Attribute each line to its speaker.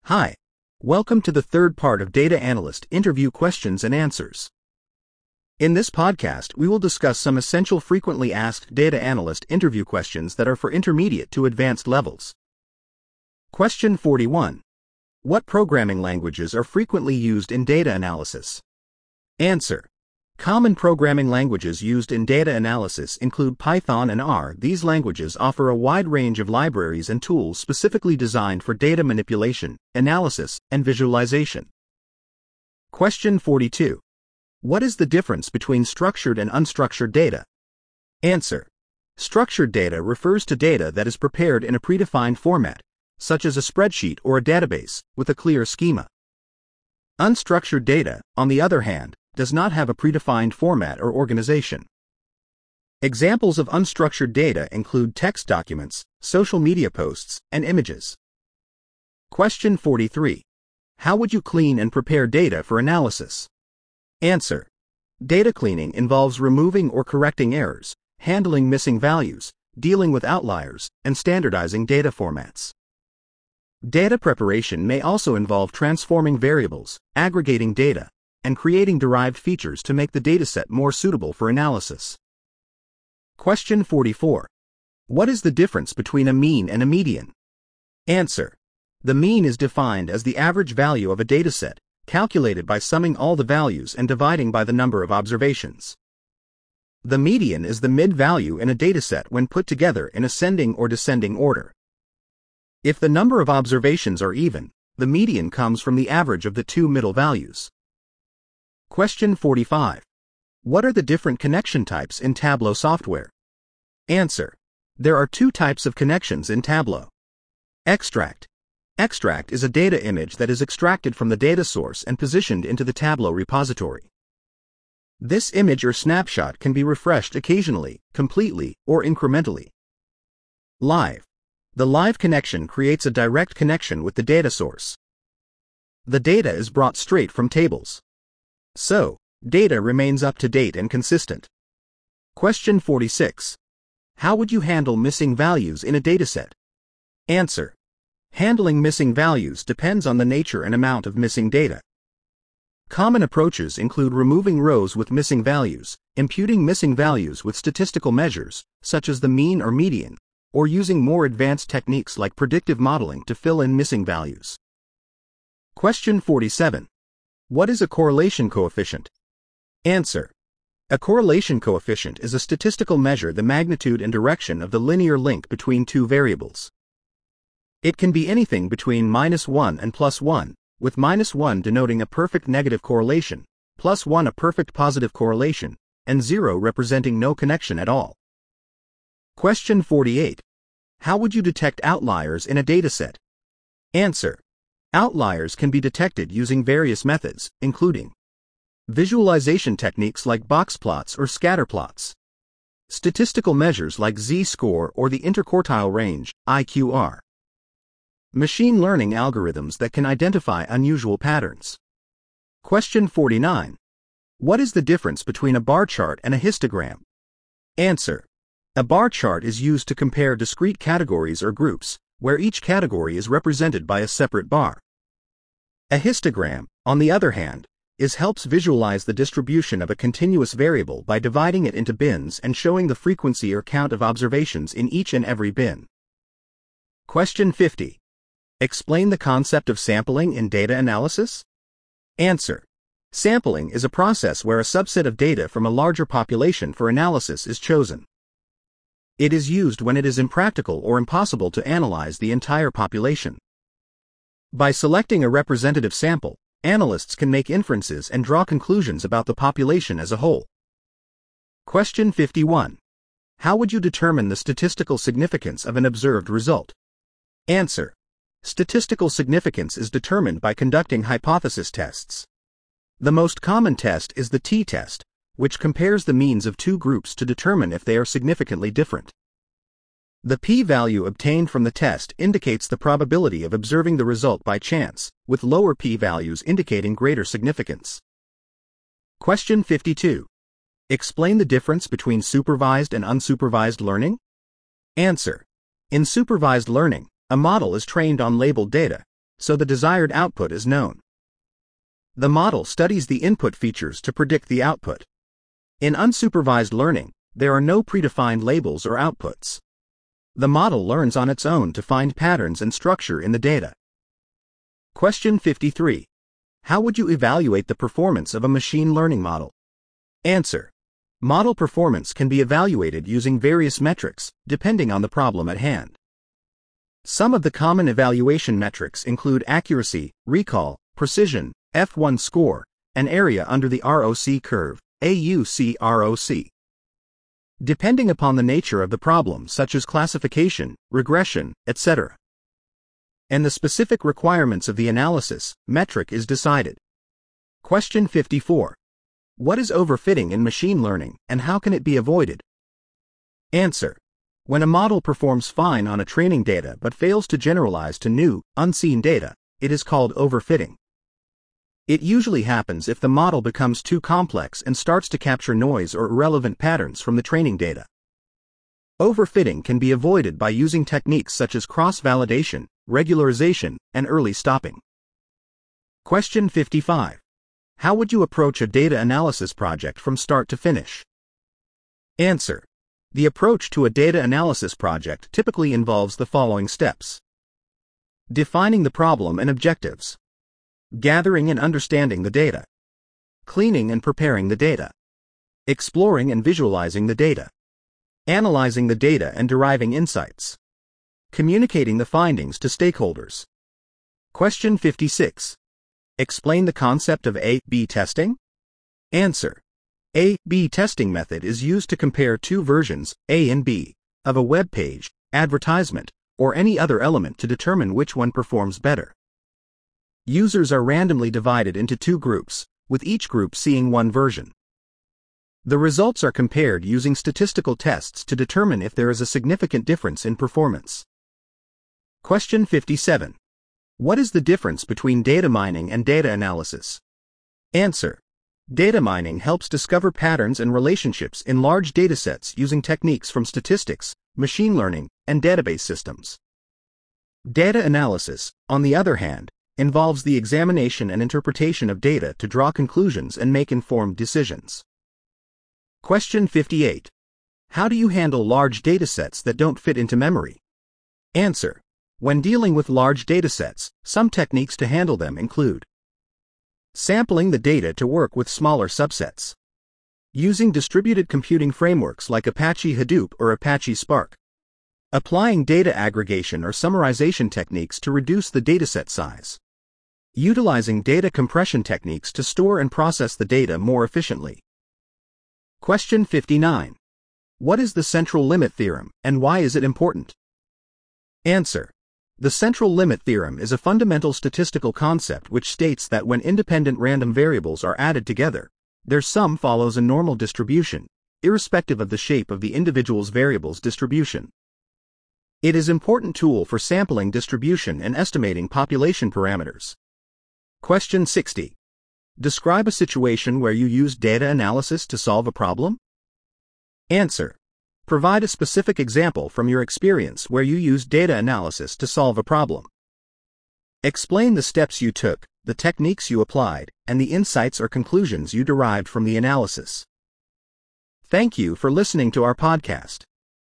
Speaker 1: Hi. Welcome to the third part of Data Analyst Interview Questions and Answers. In this podcast, we will discuss some essential frequently asked data analyst interview questions that are for intermediate to advanced levels. Question 41. What programming languages are frequently used in data analysis? Answer. Common programming languages used in data analysis include Python and R. These languages offer a wide range of libraries and tools specifically designed for data manipulation, analysis, and visualization. Question 42. What is the difference between structured and unstructured data? Answer. Structured data refers to data that is prepared in a predefined format, such as a spreadsheet or a database, with a clear schema. Unstructured data, on the other hand, does not have a predefined format or organization. Examples of unstructured data include text documents, social media posts, and images. Question 43. How would you clean and prepare data for analysis? Answer. Data cleaning involves removing or correcting errors, handling missing values, dealing with outliers, and standardizing data formats. Data preparation may also involve transforming variables, aggregating data, and creating derived features to make the dataset more suitable for analysis. Question 44. What is the difference between a mean and a median? Answer. The mean is defined as the average value of a dataset, calculated by summing all the values and dividing by the number of observations. The median is the mid-value in a dataset when put together in ascending or descending order. If the number of observations are even, the median comes from the average of the two middle values. Question 45. What are the different connection types in Tableau software? Answer. There are two types of connections in Tableau. Extract. Extract is a data image that is extracted from the data source and positioned into the Tableau repository. This image or snapshot can be refreshed occasionally, completely, or incrementally. Live. The live connection creates a direct connection with the data source. The data is brought straight from tables. So, data remains up to date and consistent. Question 46. How would you handle missing values in a dataset? Answer. Handling missing values depends on the nature and amount of missing data. Common approaches include removing rows with missing values, imputing missing values with statistical measures, such as the mean or median, or using more advanced techniques like predictive modeling to fill in missing values. Question 47. What is a correlation coefficient? Answer. A correlation coefficient is a statistical measure the magnitude and direction of the linear link between two variables. It can be anything between -1 and +1, with -1 denoting a perfect negative correlation, +1 a perfect positive correlation, and 0 representing no connection at all. Question 48. How would you detect outliers in a dataset? Answer. Outliers can be detected using various methods, including visualization techniques like box plots or scatter plots, statistical measures like z-score or the interquartile range, IQR, machine learning algorithms that can identify unusual patterns. Question 49. What is the difference between a bar chart and a histogram? Answer. A bar chart is used to compare discrete categories or groups, where each category is represented by a separate bar. A histogram, on the other hand, helps visualize the distribution of a continuous variable by dividing it into bins and showing the frequency or count of observations in each and every bin. Question 50. Explain the concept of sampling in data analysis? Answer. Sampling is a process where a subset of data from a larger population for analysis is chosen. It is used when it is impractical or impossible to analyze the entire population. By selecting a representative sample, analysts can make inferences and draw conclusions about the population as a whole. Question 51. How would you determine the statistical significance of an observed result? Answer. Statistical significance is determined by conducting hypothesis tests. The most common test is the t-test, which compares the means of two groups to determine if they are significantly different. The p-value obtained from the test indicates the probability of observing the result by chance, with lower p-values indicating greater significance. Question 52. Explain the difference between supervised and unsupervised learning? Answer. In supervised learning, a model is trained on labeled data, so the desired output is known. The model studies the input features to predict the output. In unsupervised learning, there are no predefined labels or outputs. The model learns on its own to find patterns and structure in the data. Question 53. How would you evaluate the performance of a machine learning model? Answer. Model performance can be evaluated using various metrics, depending on the problem at hand. Some of the common evaluation metrics include accuracy, recall, precision, F1 score, and area under the ROC curve, AUC-ROC. Depending upon the nature of the problem, such as classification, regression, etc., and the specific requirements of the analysis, metric is decided. Question 54. What is overfitting in machine learning, and how can it be avoided? Answer. When a model performs fine on a training data but fails to generalize to new, unseen data, it is called overfitting. It usually happens if the model becomes too complex and starts to capture noise or irrelevant patterns from the training data. Overfitting can be avoided by using techniques such as cross-validation, regularization, and early stopping. Question 55. How would you approach a data analysis project from start to finish? Answer. The approach to a data analysis project typically involves the following steps: defining the problem and objectives, gathering and understanding the data, cleaning and preparing the data, exploring and visualizing the data, analyzing the data and deriving insights, communicating the findings to stakeholders. Question 56. Explain the concept of A/B testing? Answer. A/B testing method is used to compare two versions, A and B, of a web page, advertisement, or any other element to determine which one performs better. Users are randomly divided into two groups, with each group seeing one version. The results are compared using statistical tests to determine if there is a significant difference in performance. Question 57. What is the difference between data mining and data analysis? Answer. Data mining helps discover patterns and relationships in large datasets using techniques from statistics, machine learning, and database systems. Data analysis, on the other hand, involves the examination and interpretation of data to draw conclusions and make informed decisions. Question 58. How do you handle large datasets that don't fit into memory? Answer. When dealing with large datasets, some techniques to handle them include sampling the data to work with smaller subsets, using distributed computing frameworks like Apache Hadoop or Apache Spark, applying data aggregation or summarization techniques to reduce the dataset size, utilizing data compression techniques to store and process the data more efficiently. Question 59. What is the central limit theorem, and why is it important? Answer. The central limit theorem is a fundamental statistical concept which states that when independent random variables are added together, their sum follows a normal distribution, irrespective of the shape of the individual's variables distribution. It is an important tool for sampling distribution and estimating population parameters. Question 60. Describe a situation where you used data analysis to solve a problem? Answer. Provide a specific example from your experience where you used data analysis to solve a problem. Explain the steps you took, the techniques you applied, and the insights or conclusions you derived from the analysis. Thank you for listening to our podcast.